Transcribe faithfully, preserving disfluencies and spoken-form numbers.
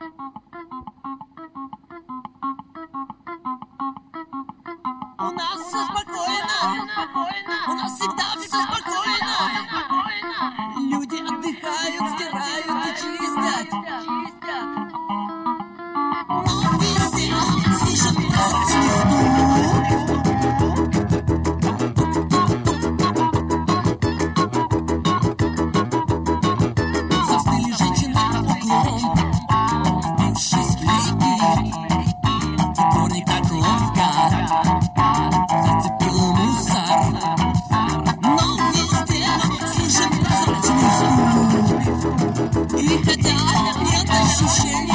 У нас все спокойно. У нас всегда все спокойно. Люди отдыхают, стирают и чистят. Но везде слышен прозрачный стук. Застыли женщины углом, сбившись в лейки. Дворник так ловко зацепил мусор. Но везде слышен прозрачный стук. И хотя нет ощущения